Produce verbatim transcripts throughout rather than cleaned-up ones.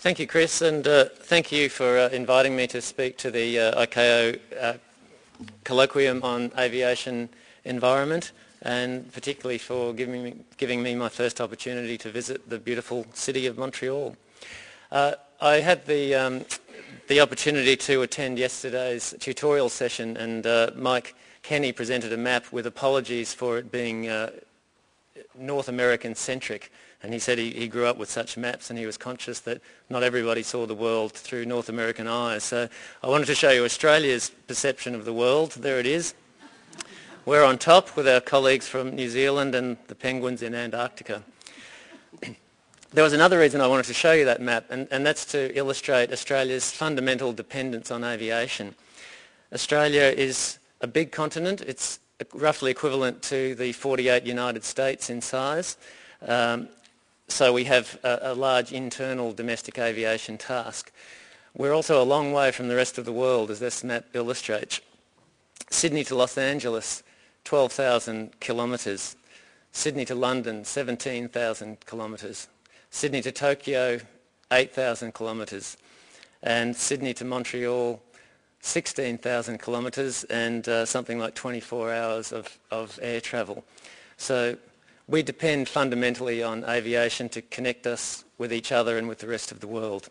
Thank you, Chris, and uh, thank you for uh, inviting me to speak to the uh, I C A O uh, colloquium on aviation environment, and particularly for giving me, giving me my first opportunity to visit the beautiful city of Montreal. Uh, I had the, um, the opportunity to attend yesterday's tutorial session, and uh, Mike Kenny presented a map with apologies for it being uh, North American centric, and he said he, he grew up with such maps and he was conscious that not everybody saw the world through North American eyes. So I wanted to show you Australia's perception of the world. There it is. We're on top with our colleagues from New Zealand and the penguins in Antarctica. There was another reason I wanted to show you that map, and, and that's to illustrate Australia's fundamental dependence on aviation. Australia is a big continent. It's roughly equivalent to the forty-eight United States in size. Um, so we have a, a large internal domestic aviation task. We're also a long way from the rest of the world, as this map illustrates. Sydney to Los Angeles, twelve thousand kilometres. Sydney to London, seventeen thousand kilometres. Sydney to Tokyo, eight thousand kilometres. And Sydney to Montreal, sixteen thousand kilometres, and uh, something like twenty-four hours of, of air travel. So we depend fundamentally on aviation to connect us with each other and with the rest of the world.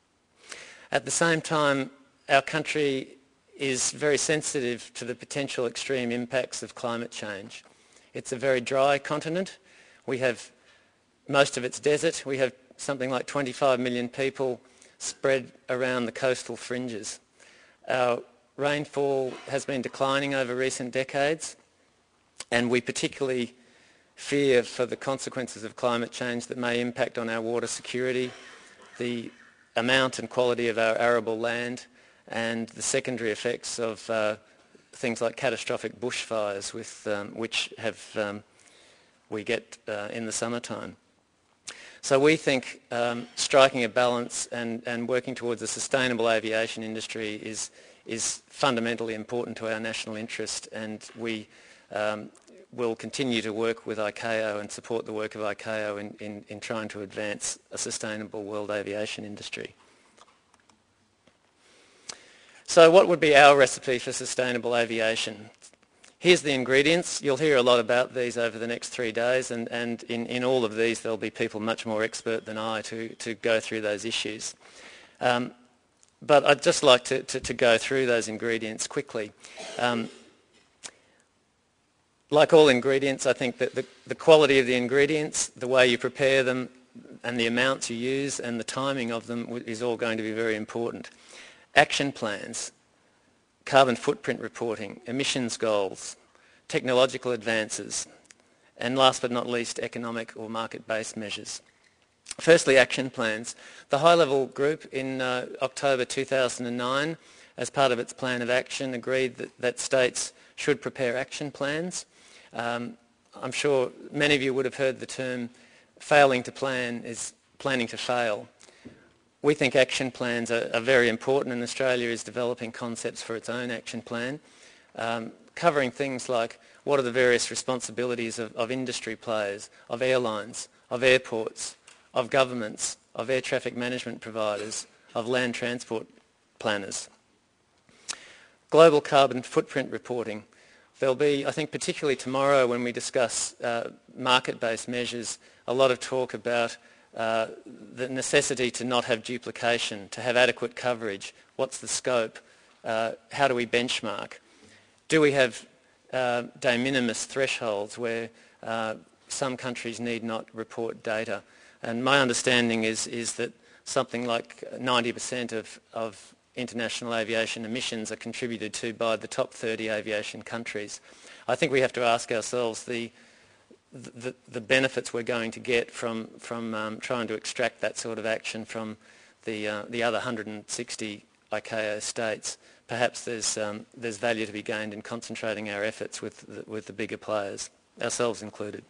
At the same time, our country is very sensitive to the potential extreme impacts of climate change. It's a very dry continent. We have most of it's desert. We have something like twenty-five million people spread around the coastal fringes. Our rainfall has been declining over recent decades, and we particularly fear for the consequences of climate change that may impact on our water security, the amount and quality of our arable land, and the secondary effects of uh, things like catastrophic bushfires, with, um, which have, um, we get uh, in the summertime. So we think um, striking a balance and, and working towards a sustainable aviation industry is, is fundamentally important to our national interest, and we um, will continue to work with I C A O and support the work of I C A O in, in, in trying to advance a sustainable world aviation industry. So what would be our recipe for sustainable aviation? Here's the ingredients. You'll hear a lot about these over the next three days, and, and in, in all of these there'll be people much more expert than I to, to go through those issues. Um, but I'd just like to, to, to go through those ingredients quickly. Um, like all ingredients, I think that the, the quality of the ingredients, the way you prepare them, and the amounts you use and the timing of them is all going to be very important. Action plans, carbon footprint reporting, emissions goals, technological advances, and last but not least, economic or market-based measures. Firstly, action plans. The high-level group in uh, October two thousand nine, as part of its plan of action, agreed that, that states should prepare action plans. Um, I'm sure many of you would have heard the term failing to plan is planning to fail. We think action plans are, are very important, and Australia is developing concepts for its own action plan, um, covering things like what are the various responsibilities of, of industry players, of airlines, of airports, of governments, of air traffic management providers, of land transport planners. Global carbon footprint reporting. There'll be, I think particularly tomorrow when we discuss uh, market-based measures, a lot of talk about uh, the necessity to not have duplication, to have adequate coverage. What's the scope? Uh, how do we benchmark? Do we have uh, de minimis thresholds where uh, some countries need not report data? And my understanding is, is that something like ninety percent of, of international aviation emissions are contributed to by the top thirty aviation countries. I think we have to ask ourselves the, the, the benefits we're going to get from, from um, trying to extract that sort of action from the, uh, the other one hundred sixty I C A O states. Perhaps there's, um, there's value to be gained in concentrating our efforts with the, with the bigger players, ourselves included.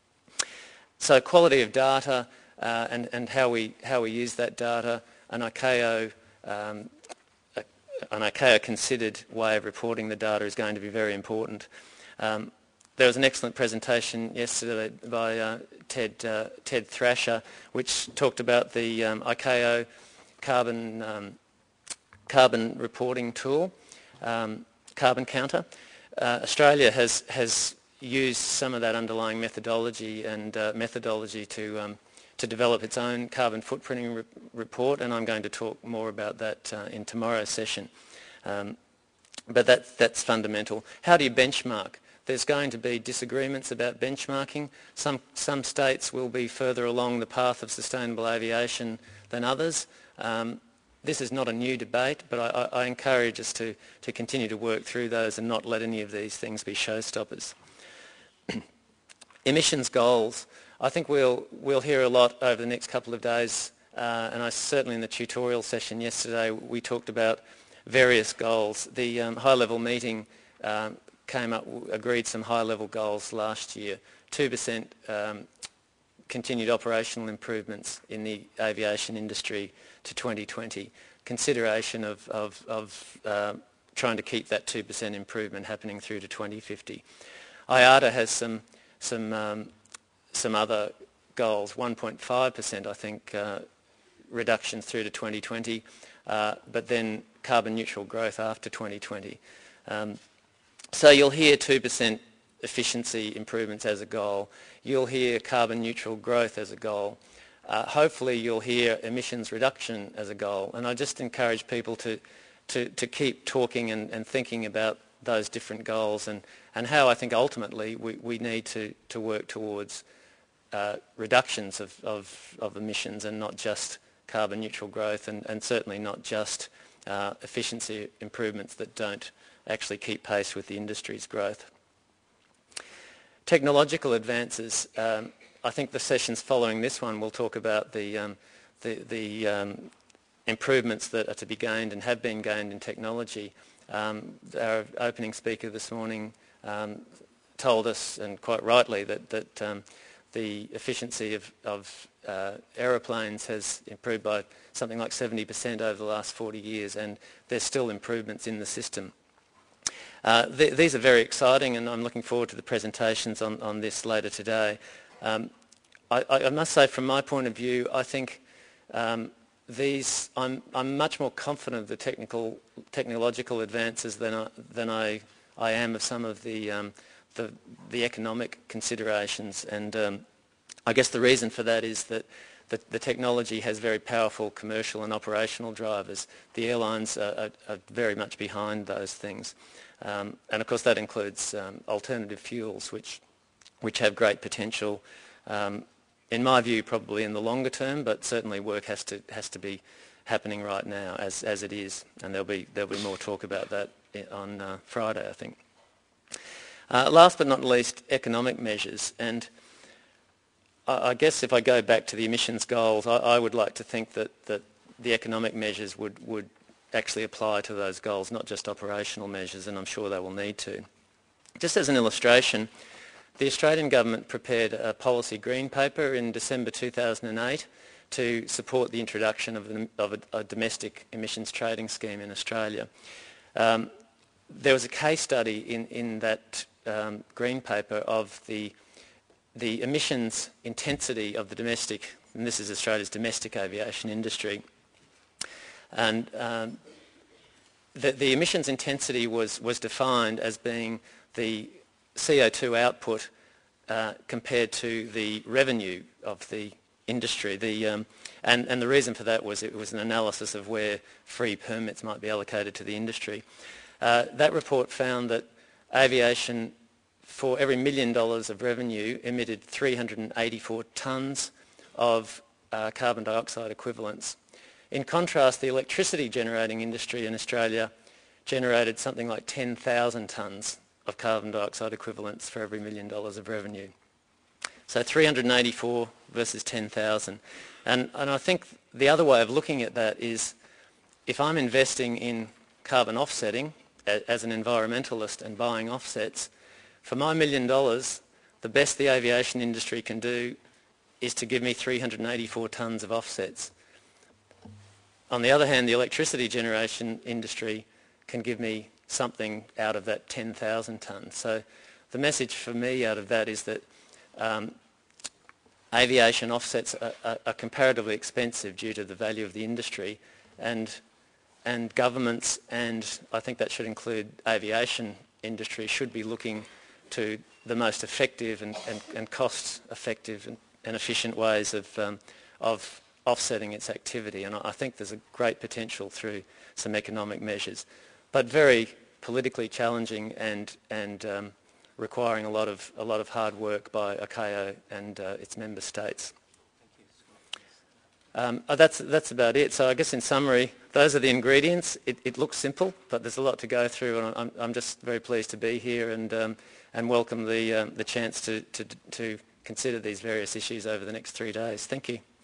So quality of data uh, and, and how we, how we use that data, an I C A O um, an I C A O considered way of reporting the data is going to be very important. Um, there was an excellent presentation yesterday by uh, Ted, uh, Ted Thrasher, which talked about the um, I C A O carbon um, carbon reporting tool, um, Carbon Counter. Uh, Australia has has used some of that underlying methodology and uh, methodology to um, to develop its own carbon footprinting re report, and I'm going to talk more about that uh, in tomorrow's session. Um, but that, that's fundamental. How do you benchmark? There's going to be disagreements about benchmarking. Some, some states will be further along the path of sustainable aviation than others. Um, this is not a new debate, but I, I, I encourage us to, to continue to work through those and not let any of these things be showstoppers. Emissions goals. I think we'll, we'll hear a lot over the next couple of days, uh, and I certainly in the tutorial session yesterday we talked about various goals. The um, high-level meeting um, came up, agreed some high-level goals last year. two percent um, continued operational improvements in the aviation industry to twenty twenty. Consideration of, of, of uh, trying to keep that two percent improvement happening through to twenty fifty. I A T A has some, some, um, some other goals, one point five percent I think uh, reductions through to twenty twenty, uh, but then carbon neutral growth after twenty twenty. Um, so you'll hear two percent efficiency improvements as a goal. You'll hear carbon neutral growth as a goal. Uh, hopefully you'll hear emissions reduction as a goal. And I just encourage people to, to, to keep talking and, and thinking about those different goals and, and how I think ultimately we, we need to, to work towards uh, reductions of, of, of emissions and not just carbon neutral growth and, and certainly not just uh, efficiency improvements that don't actually keep pace with the industry's growth. Technological advances. Um, I think the sessions following this one will talk about the, um, the, the um, improvements that are to be gained and have been gained in technology. Um, our opening speaker this morning um, told us, and quite rightly, that, that um, the efficiency of, of uh, aeroplanes has improved by something like seventy percent over the last forty years, and there's still improvements in the system. Uh, th these are very exciting, and I'm looking forward to the presentations on, on this later today. Um, I, I must say, from my point of view, I think um, these, I'm, I'm much more confident of the technical, technological advances than I, than I, I am of some of the, um, the, the economic considerations. And um, I guess the reason for that is that the, the technology has very powerful commercial and operational drivers. The airlines are, are, are very much behind those things. Um, and of course that includes um, alternative fuels, which, which have great potential, um, in my view probably in the longer term, but certainly work has to, has to be happening right now as, as it is, and there'll be, there'll be more talk about that on uh, Friday, I think. Uh, last but not least, economic measures, and I, I guess if I go back to the emissions goals, I, I would like to think that, that the economic measures would, would actually apply to those goals, not just operational measures, and I'm sure they will need to. Just as an illustration, the Australian government prepared a policy green paper in December two thousand eight to support the introduction of a, of a, a domestic emissions trading scheme in Australia. Um, there was a case study in, in that um, green paper of the, the emissions intensity of the domestic, and this is Australia's domestic aviation industry. And um, the, the emissions intensity was, was defined as being the C O two output uh, compared to the revenue of the industry. The, um, and, and the reason for that was it was an analysis of where free permits might be allocated to the industry. Uh, that report found that aviation, for every million dollars of revenue, emitted three hundred eighty-four tonnes of uh, carbon dioxide equivalents. In contrast, the electricity generating industry in Australia generated something like ten thousand tonnes of carbon dioxide equivalents for every million dollars of revenue. So three hundred eighty-four versus ten thousand. And, and I think the other way of looking at that is, if I'm investing in carbon offsetting as an environmentalist and buying offsets, for my million dollars, the best the aviation industry can do is to give me three hundred eighty-four tonnes of offsets. On the other hand, the electricity generation industry can give me something out of that ten thousand tonnes. So the message for me out of that is that um, aviation offsets are, are, are comparatively expensive due to the value of the industry, and and governments, and I think that should include aviation industry, should be looking to the most effective and, and, and cost-effective and, and efficient ways of um, of offsetting its activity. And I think there's a great potential through some economic measures, but very politically challenging and and um, requiring a lot of a lot of hard work by I C A O and uh, its member states. Um, oh, that's that's about it. So I guess in summary, those are the ingredients. It, it looks simple, but there's a lot to go through, and I'm I'm just very pleased to be here and um, and welcome the um, the chance to to to consider these various issues over the next three days. Thank you.